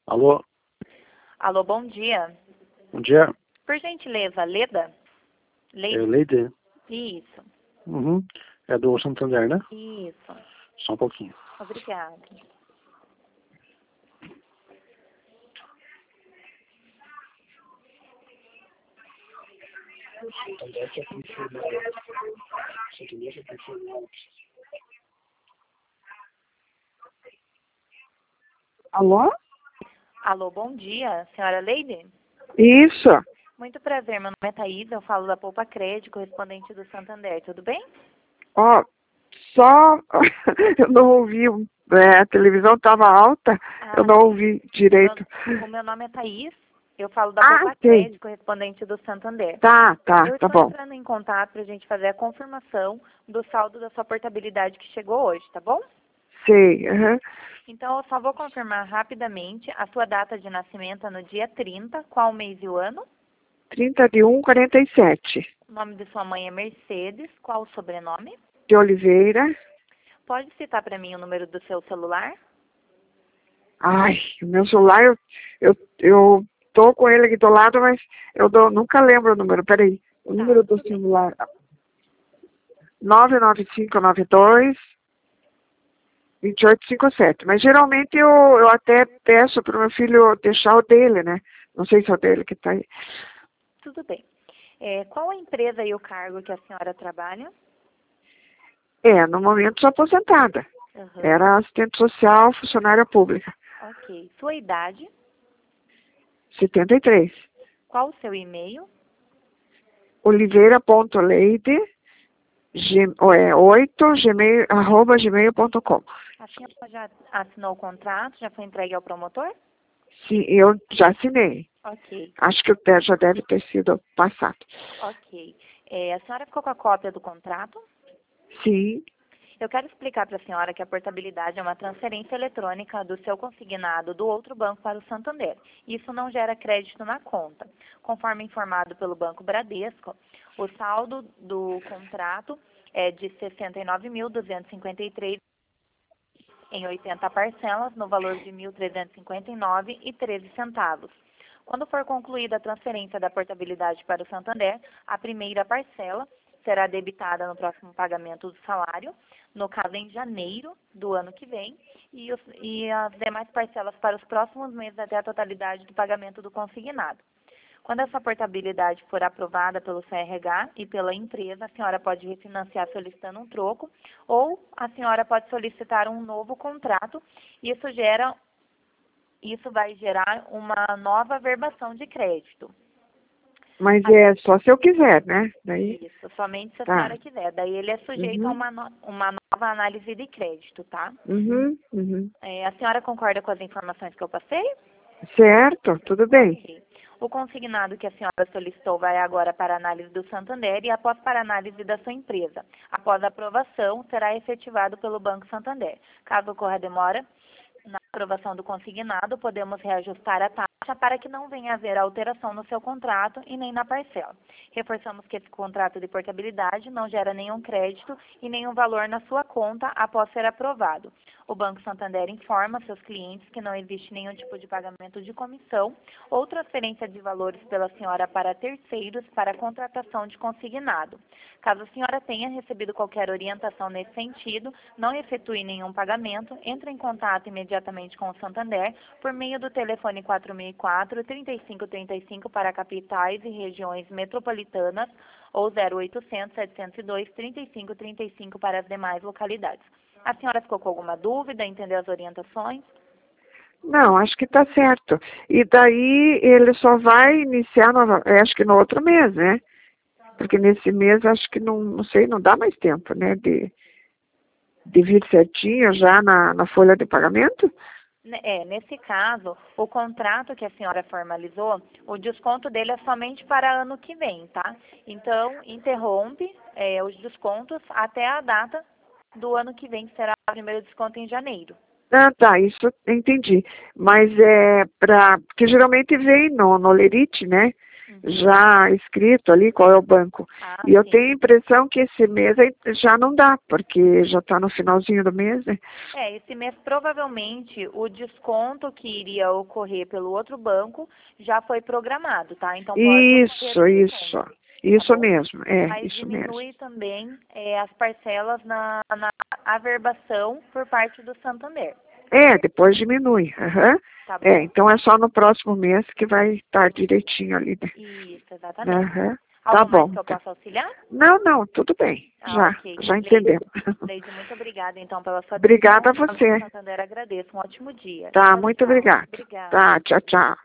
Alô, Alô, bom dia. bom dia. Por gentileza, Leda? É Leide? Leide? Isso, Uhum. É do Santander, né? isso. Só um pouquinho. Obrigada. Alô? Alô, bom dia, senhora Leide? Isso. Muito prazer, meu nome é Thaís, eu falo da Poupa Crédito, correspondente do Santander, tudo bem? Ó, só eu não ouvi, a televisão estava alta, eu não ouvi direito. O meu nome é Thaís, eu falo da Ah, Poupa sei. Crédito, correspondente do Santander. Tá, Eu tá estou bom. entrando em contato para a gente fazer a confirmação do saldo da sua portabilidade que chegou hoje, tá bom? Sei. Aham. Então, eu só vou confirmar rapidamente a sua data de nascimento é no dia 30, qual o mês e o ano? 31:47. O nome de sua mãe é Mercedes, qual o sobrenome? De Oliveira. Pode citar para mim o número do seu celular? Ai, o meu celular, eu tô com ele aqui do lado, mas nunca lembro o número. Peraí. O número do Tudo bem. celular. 99592-2857. Mas geralmente eu até peço para o meu filho deixar o dele, né? Não sei se é o dele que está aí. Tudo bem. Qual a empresa e o cargo que a senhora trabalha? No momento sou aposentada. Aham. Era assistente social, funcionária pública. Ok. Sua idade? 73. Qual o seu e-mail? Oliveira.leide, 8, gmail.com. A senhora já assinou o contrato? Já foi entregue ao promotor? Sim, eu já assinei. Ok. Acho que já deve ter sido passado. Ok. A senhora ficou com a cópia do contrato? Sim. Eu quero explicar para a senhora que a portabilidade é uma transferência eletrônica do seu consignado do outro banco para o Santander. Isso não gera crédito na conta. Conforme informado pelo Banco Bradesco, o saldo do contrato é de R$ 69.253 em 80 parcelas, no valor de R$ 1.359,13. Quando for concluída a transferência da portabilidade para o Santander, a primeira parcela será debitada no próximo pagamento do salário, no caso em janeiro do ano que vem, e as demais parcelas para os próximos meses até a totalidade do pagamento do consignado. Quando essa portabilidade for aprovada pelo CRH e pela empresa, a senhora pode refinanciar solicitando um troco, ou a senhora pode solicitar um novo contrato. Isso vai gerar uma nova verbação de crédito. Mas é só se eu quiser, né? Daí, Isso, somente se a tá. senhora quiser. Daí ele é sujeito a uma nova análise de crédito, tá? Uhum. A senhora concorda com as informações que eu passei? Certo, tudo bem. Ok. O consignado que a senhora solicitou vai agora para a análise do Santander e após para a análise da sua empresa. Após a aprovação, será efetivado pelo Banco Santander. Caso ocorra demora na aprovação do consignado, podemos reajustar a taxa para que não venha a haver alteração no seu contrato e nem na parcela. Reforçamos que esse contrato de portabilidade não gera nenhum crédito e nenhum valor na sua conta após ser aprovado. O Banco Santander informa seus clientes que não existe nenhum tipo de pagamento de comissão ou transferência de valores pela senhora para terceiros para a contratação de consignado. Caso a senhora tenha recebido qualquer orientação nesse sentido, não efetue nenhum pagamento, entre em contato imediatamente com o Santander por meio do telefone 4004-3535 para capitais e regiões metropolitanas ou 0800-702-3535 para as demais localidades. A senhora ficou com alguma dúvida? Entendeu as orientações? Não, acho que tá certo. E daí ele só vai iniciar, acho que no outro mês, né? Porque nesse mês acho que não sei, não dá mais tempo, né? De vir certinho já na folha de pagamento. Nesse caso, o contrato que a senhora formalizou, o desconto dele é somente para ano que vem, tá? Então, interrompe os descontos até a data do ano que vem, que será o primeiro desconto em janeiro. Ah, tá, isso eu entendi. Mas porque geralmente vem no Lerite, né? já escrito ali qual é o banco. Ah, E eu sim. tenho a impressão que esse mês aí já não dá, porque já está no finalzinho do mês, né? Esse mês provavelmente o desconto que iria ocorrer pelo outro banco já foi programado, tá? Então pode ocorrer o desconto. Isso bom? mesmo, Mas isso mesmo. diminui também as parcelas na averbação por parte do Santander. Depois diminui. Aham. Tá bom? Então é só no próximo mês que vai estar direitinho ali, né? Isso, exatamente. Aham. Algo Tá mais bom. que eu possa auxiliar? Não, tudo bem. Ok. Já entendemos. Leide, muito obrigada, então, pela sua atenção. Obrigada a Banco você. Santander, agradeço. Um ótimo dia. Tá, Tchau, muito tchau. obrigada. Obrigada. Tá, tchau, tchau.